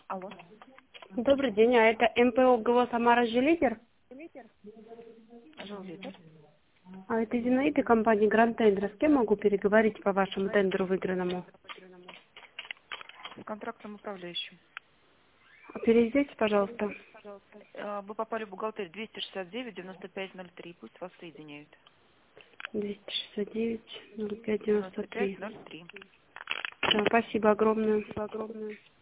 Алло. Добрый день, а это МПО ГО «Самара Жилидер»? Жиллитер. А это Зинаида, компания Гранд Тендер. С кем могу переговорить по вашему тендеру выигранному? С контрактом управляющим. Переведите, пожалуйста. Вы попали в бухгалтерию 269-9503. Пусть вас соединяют. 269 05 93. 9503. Да, спасибо огромное.